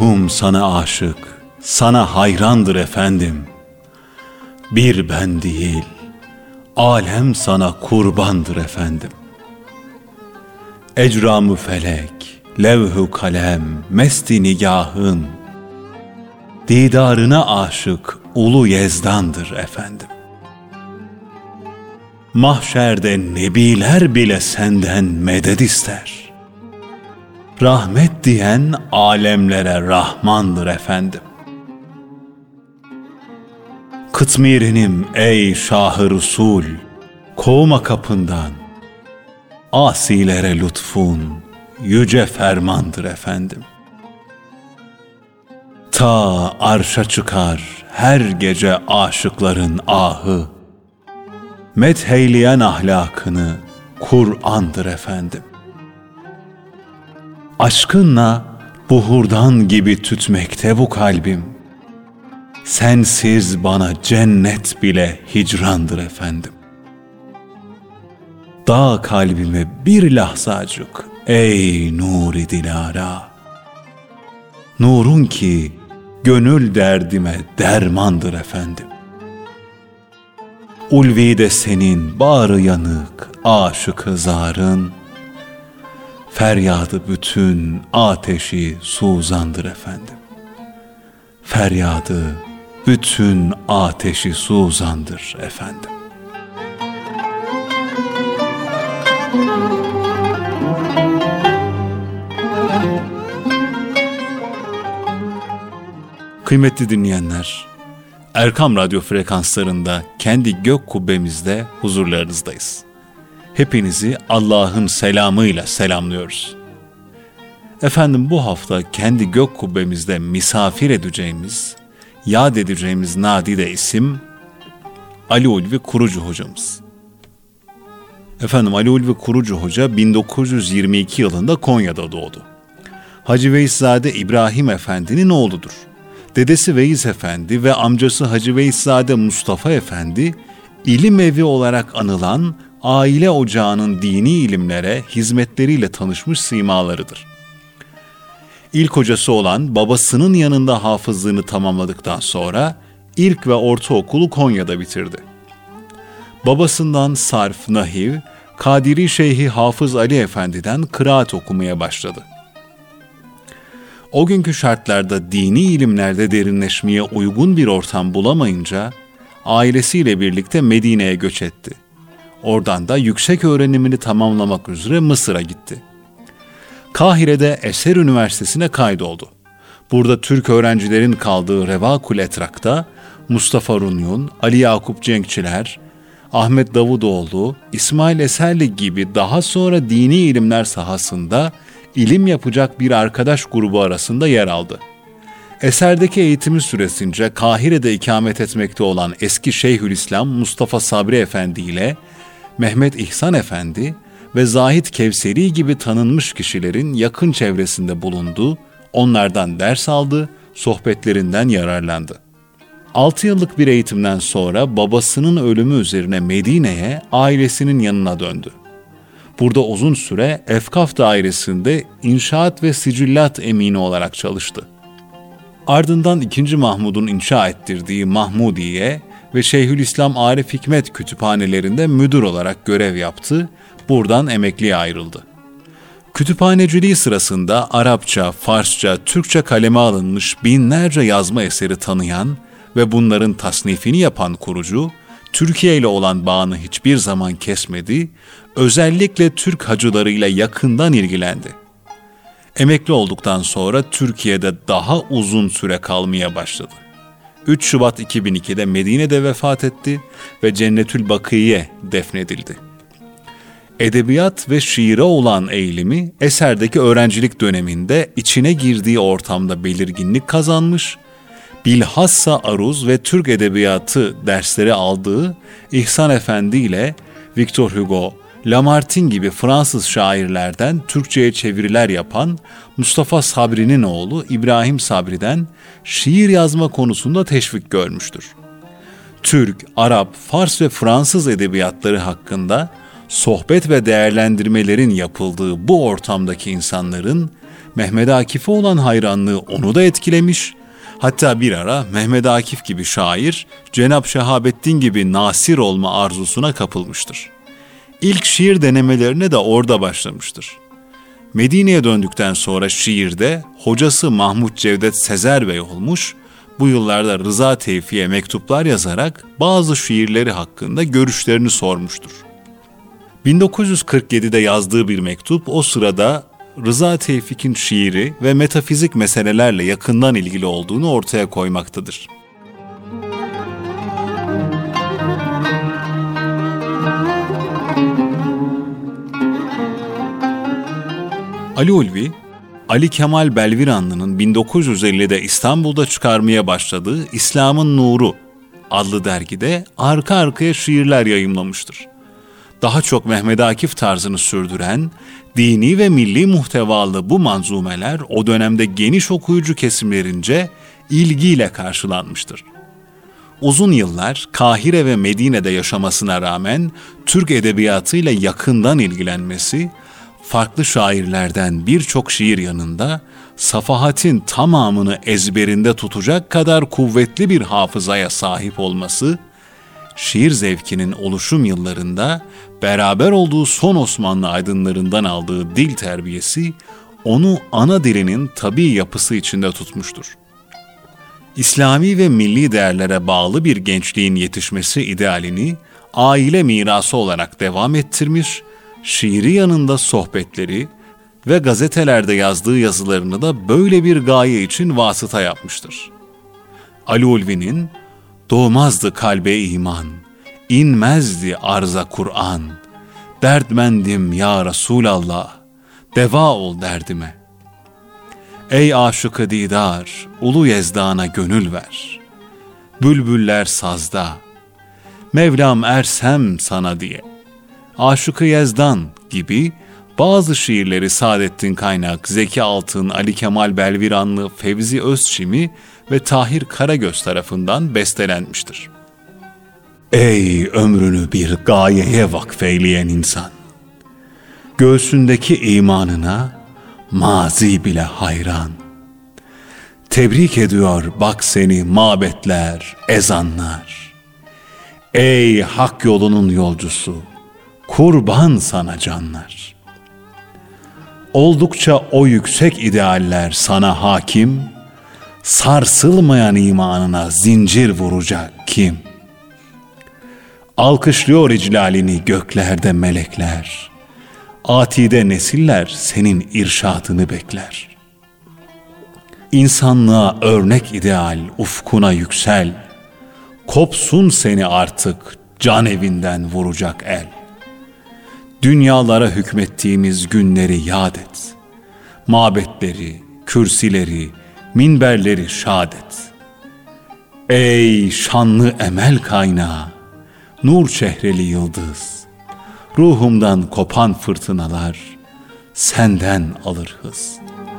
Ruhum sana aşık, sana hayrandır efendim. Bir ben değil, alem sana kurbandır efendim. Ecram-ı felek, levh-u kalem, mesti nigahın, didarına aşık ulu Yezdan'dır efendim. Mahşerde nebiler bile senden medet ister. Rahmet diyen alemlere Rahmandır efendim. Kıtmirinim ey Şah-ı Resul, kovma kapından. Asilere lütfun yüce fermandır efendim. Ta arşa çıkar her gece aşıkların ahı. Metheyleyen ahlakını Kur'an'dır efendim. Aşkınla buhurdan gibi tütmekte bu kalbim. Sensiz bana cennet bile hicrandır efendim. Dağ kalbime bir lahzacık ey nur-i dilara. Nurun ki gönül derdime dermandır efendim. Ulvide senin bağrı yanık aşık-ı zarın, feryadı bütün ateşi suzandır efendim. Feryadı bütün ateşi suzandır efendim. Kıymetli dinleyenler, Erkam Radyo frekanslarında kendi gök kubbemizde huzurlarınızdayız. Hepinizi Allah'ın selamıyla selamlıyoruz. Efendim bu hafta kendi gök kubbemizde misafir edeceğimiz, yad edeceğimiz nadide isim Ali Ulvi Kurucu hocamız. Efendim Ali Ulvi Kurucu hoca 1922 yılında Konya'da doğdu. Hacı Veyszade İbrahim Efendi'nin oğludur. Dedesi Veys Efendi ve amcası Hacı Veyszade Mustafa Efendi, ilim evi olarak anılan aile ocağının dini ilimlere hizmetleriyle tanışmış simalarıdır. İlk hocası olan babasının yanında hafızlığını tamamladıktan sonra ilk ve ortaokulu Konya'da bitirdi. Babasından sarf, nahiv, Kadiri Şeyhi Hafız Ali Efendi'den kıraat okumaya başladı. O günkü şartlarda dini ilimlerde derinleşmeye uygun bir ortam bulamayınca ailesiyle birlikte Medine'ye göç etti. Oradan da yüksek öğrenimini tamamlamak üzere Mısır'a gitti. Kahire'de Eser Üniversitesi'ne kaydoldu. Burada Türk öğrencilerin kaldığı Revakul Etrak'ta Mustafa Runyun, Ali Yakup Cenkçiler, Ahmet Davutoğlu, İsmail Eserli gibi daha sonra dini ilimler sahasında ilim yapacak bir arkadaş grubu arasında yer aldı. Eser'deki eğitimi süresince Kahire'de ikamet etmekte olan eski Şeyhülislam Mustafa Sabri Efendi ile Mehmet İhsan Efendi ve Zahid Kevseri gibi tanınmış kişilerin yakın çevresinde bulundu, onlardan ders aldı, sohbetlerinden yararlandı. 6 yıllık bir eğitimden sonra babasının ölümü üzerine Medine'ye ailesinin yanına döndü. Burada uzun süre Efkaf dairesinde inşaat ve sicillat emini olarak çalıştı. Ardından 2. Mahmud'un inşa ettirdiği Mahmudiye ve Şeyhülislam Arif Hikmet kütüphanelerinde müdür olarak görev yaptı, buradan emekliye ayrıldı. Kütüphaneciliği sırasında Arapça, Farsça, Türkçe kaleme alınmış binlerce yazma eseri tanıyan ve bunların tasnifini yapan kurucu, Türkiye ile olan bağını hiçbir zaman kesmedi, özellikle Türk hacılarıyla yakından ilgilendi. Emekli olduktan sonra Türkiye'de daha uzun süre kalmaya başladı. 3 Şubat 2002'de Medine'de vefat etti ve Cennetül Bakî'ye defnedildi. Edebiyat ve şiire olan eğilimi Eser'deki öğrencilik döneminde içine girdiği ortamda belirginlik kazanmış, bilhassa aruz ve Türk edebiyatı dersleri aldığı İhsan Efendi ile Victor Hugo, Lamartine gibi Fransız şairlerden Türkçe'ye çeviriler yapan Mustafa Sabri'nin oğlu İbrahim Sabri'den şiir yazma konusunda teşvik görmüştür. Türk, Arap, Fars ve Fransız edebiyatları hakkında sohbet ve değerlendirmelerin yapıldığı bu ortamdaki insanların Mehmet Akif'e olan hayranlığı onu da etkilemiş. Hatta bir ara Mehmet Akif gibi şair, Cenab Şehabettin gibi nasir olma arzusuna kapılmıştır. İlk şiir denemelerine de orada başlamıştır. Medine'ye döndükten sonra şiirde hocası Mahmud Cevdet Sezer Bey olmuş, bu yıllarda Rıza Tevfik'e mektuplar yazarak bazı şiirleri hakkında görüşlerini sormuştur. 1947'de yazdığı bir mektup o sırada Rıza Tevfik'in şiiri ve metafizik meselelerle yakından ilgili olduğunu ortaya koymaktadır. Ali Ulvi, Ali Kemal Belviranlı'nın 1950'de İstanbul'da çıkarmaya başladığı İslam'ın Nuru adlı dergide arka arkaya şiirler yayımlamıştır. Daha çok Mehmet Akif tarzını sürdüren, dini ve milli muhtevalı bu manzumeler o dönemde geniş okuyucu kesimlerince ilgiyle karşılanmıştır. Uzun yıllar Kahire ve Medine'de yaşamasına rağmen Türk edebiyatıyla yakından ilgilenmesi, farklı şairlerden birçok şiir yanında safahatin tamamını ezberinde tutacak kadar kuvvetli bir hafızaya sahip olması, şiir zevkinin oluşum yıllarında beraber olduğu son Osmanlı aydınlarından aldığı dil terbiyesi onu ana dilinin tabii yapısı içinde tutmuştur. İslami ve milli değerlere bağlı bir gençliğin yetişmesi idealini aile mirası olarak devam ettirmiş, şiiri yanında sohbetleri ve gazetelerde yazdığı yazılarını da böyle bir gaye için vasıta yapmıştır. Ali Ulvi'nin "Doğmazdı kalbe iman, inmezdi arza Kur'an, dertmendim ya Resulallah, deva ol derdime. Ey aşık-ı didar, ulu Yezdana gönül ver, bülbüller sazda, Mevlam ersem sana diye." Aşık-ı Yezdan gibi bazı şiirleri Saadettin Kaynak, Zeki Altın, Ali Kemal Belviranlı, Fevzi Özçimi ve Tahir Karagöz tarafından bestelenmiştir. Ey ömrünü bir gayeye vakfeyleyen insan! Göğsündeki imanına mazi bile hayran. Tebrik ediyor bak seni mabetler, ezanlar. Ey hak yolunun yolcusu! Kurban sana canlar. Oldukça o yüksek idealler sana hakim, sarsılmayan imanına zincir vuracak kim? Alkışlıyor iclalini göklerde melekler, atide nesiller senin irşadını bekler. İnsanlığa örnek ideal ufkuna yüksel, kopsun seni artık can evinden vuracak el. Dünyalara hükmettiğimiz günleri yad et. Mabetleri, kürsileri, minberleri şad et. Ey şanlı emel kaynağı, nur çehreli yıldız, ruhumdan kopan fırtınalar senden alır hız.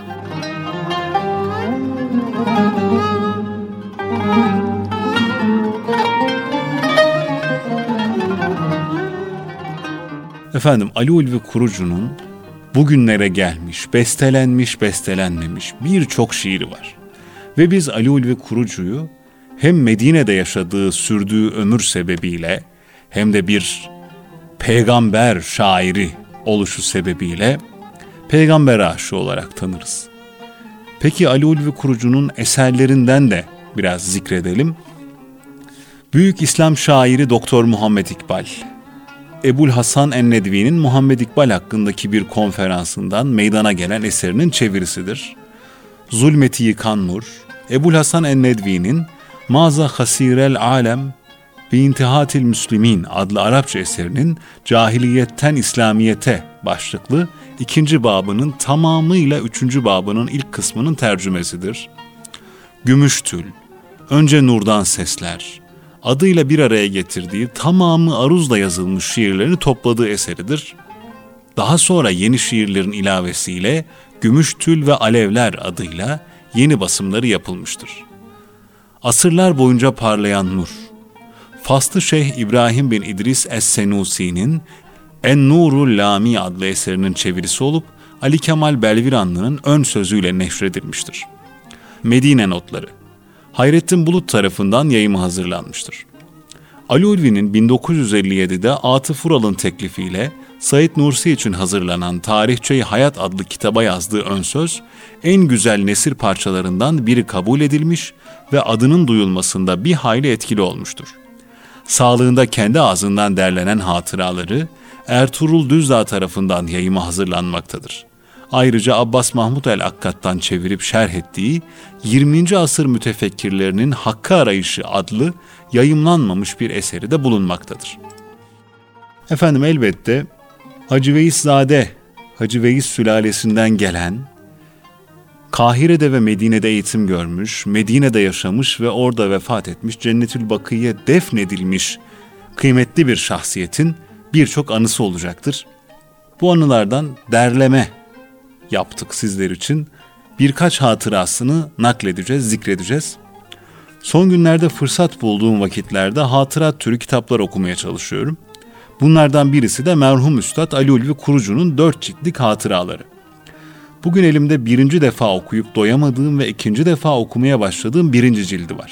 Efendim, Ali Ulvi Kurucu'nun bugünlere gelmiş, bestelenmiş, bestelenmemiş birçok şiiri var. Ve biz Ali Ulvi Kurucu'yu hem Medine'de yaşadığı, sürdüğü ömür sebebiyle hem de bir peygamber şairi oluşu sebebiyle peygamber aşığı olarak tanırız. Peki Ali Ulvi Kurucu'nun eserlerinden de biraz zikredelim. Büyük İslam şairi Doktor Muhammed İkbal, Ebul Hasan en-Nedvi'nin Muhammed İkbal hakkındaki bir konferansından meydana gelen eserinin çevirisidir. Zulmeti Yıkan Nur, Ebul Hasan en-Nedvi'nin Maza Hasirel Alem bi İntihatil Müslimin adlı Arapça eserinin Cahiliyetten İslamiyete başlıklı 2. babının tamamıyla 3. babının ilk kısmının tercümesidir. Gümüştül, Önce Nurdan Sesler adıyla bir araya getirdiği tamamı aruzla yazılmış şiirlerini topladığı eseridir. Daha sonra yeni şiirlerin ilavesiyle Gümüştül ve Alevler adıyla yeni basımları yapılmıştır. Asırlar boyunca parlayan nur, Faslı Şeyh İbrahim bin İdris Es-Senusi'nin En-Nurul Lami adlı eserinin çevirisi olup Ali Kemal Belviranlı'nın ön sözüyle neşredilmiştir. Medine Notları Hayrettin Bulut tarafından yayımı hazırlanmıştır. Ali Ulvi'nin 1957'de Atıf Ural'ın teklifiyle Said Nursi için hazırlanan Tarihçe-i Hayat adlı kitaba yazdığı ön söz, en güzel nesir parçalarından biri kabul edilmiş ve adının duyulmasında bir hayli etkili olmuştur. Sağlığında kendi ağzından derlenen hatıraları Ertuğrul Düzdağ tarafından yayıma hazırlanmaktadır. Ayrıca Abbas Mahmud el-Akkad'dan çevirip şerh ettiği 20. asır mütefekkirlerinin hakkı arayışı adlı yayımlanmamış bir eseri de bulunmaktadır. Efendim elbette Hacı Veyszade, Hacı Veys sülalesinden gelen, Kahire'de ve Medine'de eğitim görmüş, Medine'de yaşamış ve orada vefat etmiş, Cennetül Bakı'ya defnedilmiş kıymetli bir şahsiyetin birçok anısı olacaktır. Bu anılardan derleme yaptık sizler için. Birkaç hatırasını nakledeceğiz, zikredeceğiz. Son günlerde fırsat bulduğum vakitlerde hatırat türü kitaplar okumaya çalışıyorum. Bunlardan birisi de merhum Üstad Ali Ulvi Kurucu'nun 4 ciltlik hatıraları. Bugün elimde 1. defa okuyup doyamadığım ve 2. defa okumaya başladığım 1. cildi var.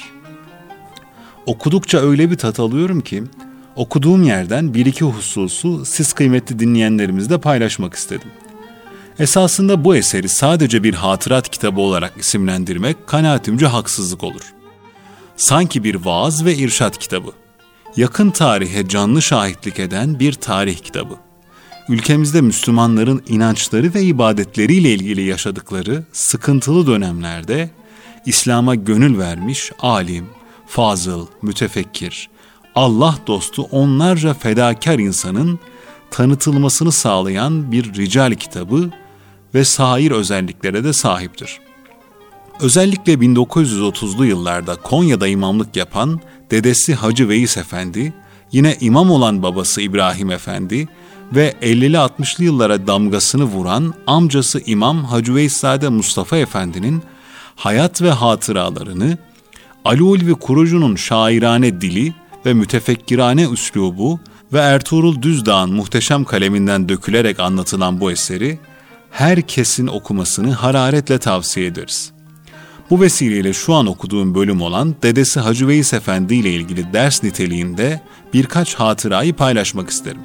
Okudukça öyle bir tat alıyorum ki, okuduğum yerden 1-2 hususu siz kıymetli dinleyenlerimizle paylaşmak istedim. Esasında bu eseri sadece bir hatırat kitabı olarak isimlendirmek kanaatimce haksızlık olur. Sanki bir vaaz ve irşat kitabı. Yakın tarihe canlı şahitlik eden bir tarih kitabı. Ülkemizde Müslümanların inançları ve ibadetleriyle ilgili yaşadıkları sıkıntılı dönemlerde İslam'a gönül vermiş alim, fazıl, mütefekkir, Allah dostu onlarca fedakar insanın tanıtılmasını sağlayan bir rical kitabı ve sair özelliklere de sahiptir. Özellikle 1930'lu yıllarda Konya'da imamlık yapan dedesi Hacı Veys Efendi, yine imam olan babası İbrahim Efendi ve 50'li 60'lı yıllara damgasını vuran amcası İmam Hacı Veyszade Mustafa Efendi'nin hayat ve hatıralarını Ali Ulvi Kurucu'nun şairane dili ve mütefekkirane üslubu ve Ertuğrul Düzdağ'ın muhteşem kaleminden dökülerek anlatılan bu eseri herkesin okumasını hararetle tavsiye ederiz. Bu vesileyle şu an okuduğum bölüm olan dedesi Hacı Veys Efendi ile ilgili ders niteliğinde birkaç hatırayı paylaşmak isterim.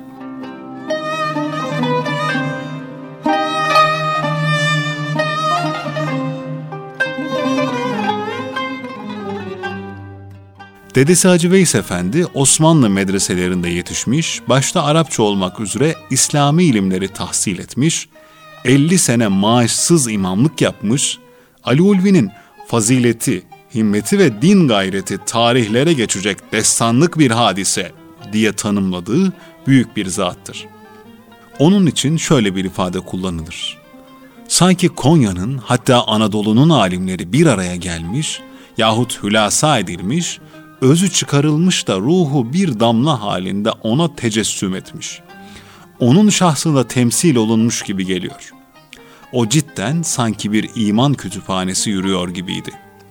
Dedesi Hacı Veys Efendi Osmanlı medreselerinde yetişmiş, başta Arapça olmak üzere İslami ilimleri tahsil etmiş, 50 sene maaşsız imamlık yapmış, Ali Ulvi'nin fazileti, himmeti ve din gayreti tarihlere geçecek destanlık bir hadise diye tanımladığı büyük bir zattır. Onun için şöyle bir ifade kullanılır. Sanki Konya'nın hatta Anadolu'nun alimleri bir araya gelmiş yahut hülasa edilmiş, özü çıkarılmış da ruhu bir damla halinde ona tecessüm etmiş. Onun şahsında temsil olunmuş gibi geliyor. O cidden sanki bir iman kütüphanesi yürüyor gibiydi.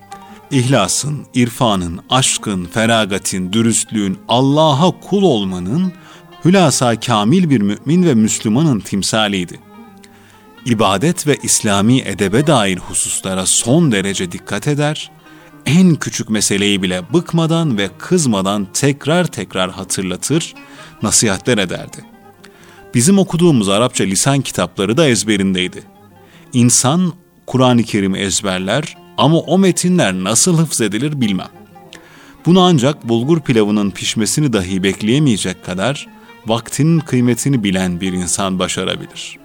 İhlasın, irfanın, aşkın, feragatin, dürüstlüğün, Allah'a kul olmanın, hülasa kamil bir mümin ve Müslümanın timsaliydi. İbadet ve İslami edebe dair hususlara son derece dikkat eder, en küçük meseleyi bile bıkmadan ve kızmadan tekrar tekrar hatırlatır, nasihatler ederdi. Bizim okuduğumuz Arapça lisan kitapları da ezberindeydi. İnsan Kur'an-ı Kerim'i ezberler ama o metinler nasıl hıfzedilir bilmem. Bunu ancak bulgur pilavının pişmesini dahi bekleyemeyecek kadar vaktinin kıymetini bilen bir insan başarabilir.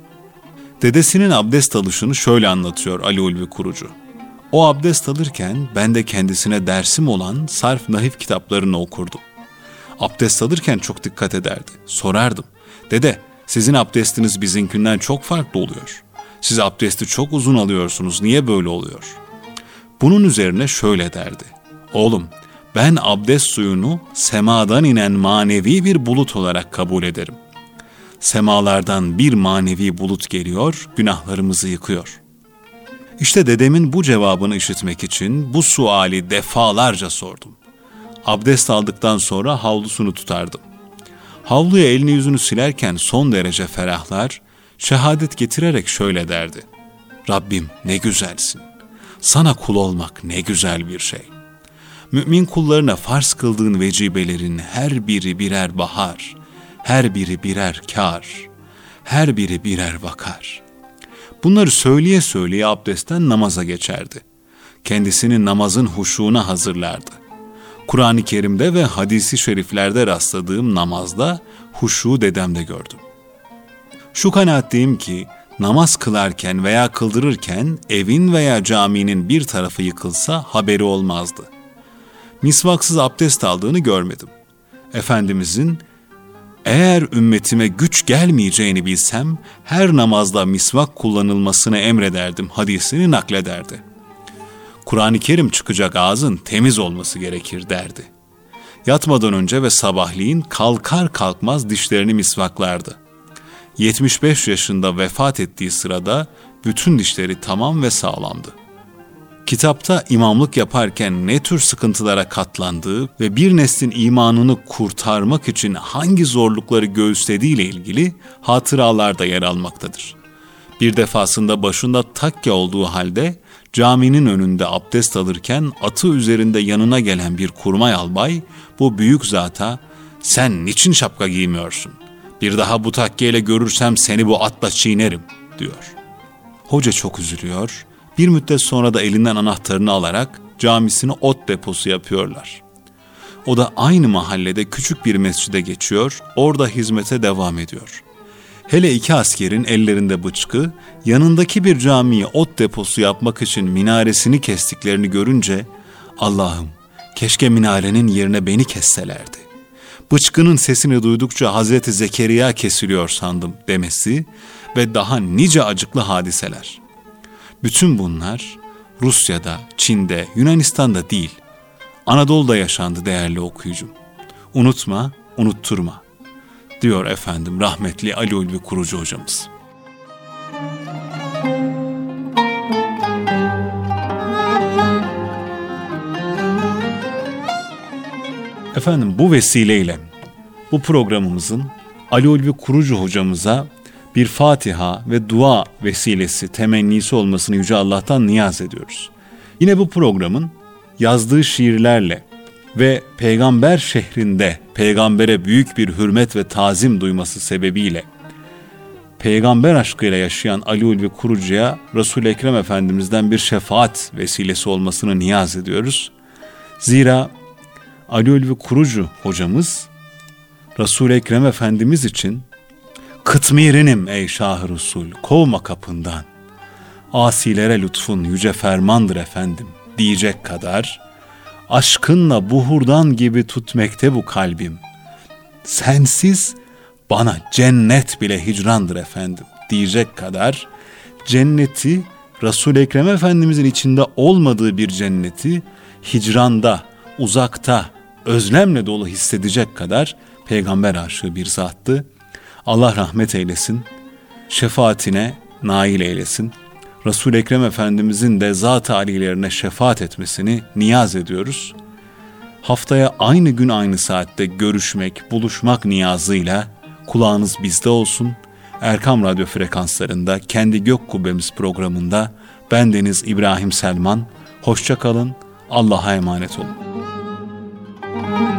Dedesinin abdest alışını şöyle anlatıyor Ali Ulvi Kurucu. O abdest alırken ben de kendisine dersim olan sarf nahif kitaplarını okurdum. Abdest alırken çok dikkat ederdi. Sorardım. Dede, sizin abdestiniz bizimkinden çok farklı oluyor. Siz abdesti çok uzun alıyorsunuz. Niye böyle oluyor? Bunun üzerine şöyle derdi. Oğlum, ben abdest suyunu semadan inen manevi bir bulut olarak kabul ederim. Semalardan bir manevi bulut geliyor, günahlarımızı yıkıyor. İşte dedemin bu cevabını işitmek için bu suali defalarca sordum. Abdest aldıktan sonra havlusunu tutardım. Havluya elini yüzünü silerken son derece ferahlar, şehadet getirerek şöyle derdi: Rabbim ne güzelsin, sana kul olmak ne güzel bir şey. Mümin kullarına farz kıldığın vecibelerin her biri birer bahar, her biri birer kâr, her biri birer vakar. Bunları söyleye söyleye abdestten namaza geçerdi. Kendisini namazın huşuğuna hazırlardı. Kur'an-ı Kerim'de ve hadisi şeriflerde rastladığım namazda huşu dedemde gördüm. Şu kanaatteyim ki namaz kılarken veya kıldırırken evin veya caminin bir tarafı yıkılsa haberi olmazdı. Misvaksız abdest aldığını görmedim. Efendimizin eğer ümmetime güç gelmeyeceğini bilsem her namazda misvak kullanılmasını emrederdim hadisini naklederdi. Kur'an-ı Kerim çıkacak ağzın temiz olması gerekir derdi. Yatmadan önce ve sabahleyin kalkar kalkmaz dişlerini misvaklardı. 75 yaşında vefat ettiği sırada bütün dişleri tamam ve sağlamdı. Kitapta imamlık yaparken ne tür sıkıntılara katlandığı ve bir neslin imanını kurtarmak için hangi zorlukları göğüslediği ile ilgili hatıralar da yer almaktadır. Bir defasında başında takke olduğu halde caminin önünde abdest alırken atı üzerinde yanına gelen bir kurmay albay bu büyük zata "Sen niçin şapka giymiyorsun? Bir daha bu takkeyle görürsem seni bu atla çiğnerim" diyor. Hoca çok üzülüyor. Bir müddet sonra da elinden anahtarını alarak camisini ot deposu yapıyorlar. O da aynı mahallede küçük bir mescide geçiyor, orada hizmete devam ediyor. Hele iki askerin ellerinde bıçkı, yanındaki bir camiye ot deposu yapmak için minaresini kestiklerini görünce, "Allah'ım, keşke minarenin yerine beni kesselerdi. Bıçkının sesini duydukça Hazreti Zekeriya kesiliyor sandım" demesi ve daha nice acıklı hadiseler. Bütün bunlar Rusya'da, Çin'de, Yunanistan'da değil, Anadolu'da yaşandı değerli okuyucum. Unutma, unutturma diyor efendim rahmetli Ali Ulvi Kurucu hocamız. Efendim bu vesileyle bu programımızın Ali Ulvi Kurucu hocamıza bir Fatiha ve dua vesilesi, temennisi olmasını Yüce Allah'tan niyaz ediyoruz. Yine bu programın yazdığı şiirlerle ve peygamber şehrinde peygambere büyük bir hürmet ve tazim duyması sebebiyle peygamber aşkıyla yaşayan Ali Ulvi Kurucu'ya Resul-i Ekrem Efendimiz'den bir şefaat vesilesi olmasını niyaz ediyoruz. Zira Ali Ulvi Kurucu hocamız Resul-i Ekrem Efendimiz için "Kıtmirinim ey Şah-ı Resul, kovma kapından. Asilere lütfun yüce fermandır efendim" diyecek kadar "Aşkınla buhurdan gibi tutmekte bu kalbim. Sensiz bana cennet bile hicrandır efendim" diyecek kadar cenneti, Resul-i Ekrem Efendimizin içinde olmadığı bir cenneti hicranda, uzakta, özlemle dolu hissedecek kadar peygamber aşığı bir zattı. Allah rahmet eylesin, şefaatine nail eylesin. Resul-i Ekrem Efendimizin de zat-ı alilerine şefaat etmesini niyaz ediyoruz. Haftaya aynı gün aynı saatte görüşmek, buluşmak niyazıyla kulağınız bizde olsun. Erkam Radyo frekanslarında Kendi Gök Kubbemiz programında bendeniz İbrahim Selman. Hoşça kalın, Allah'a emanet olun.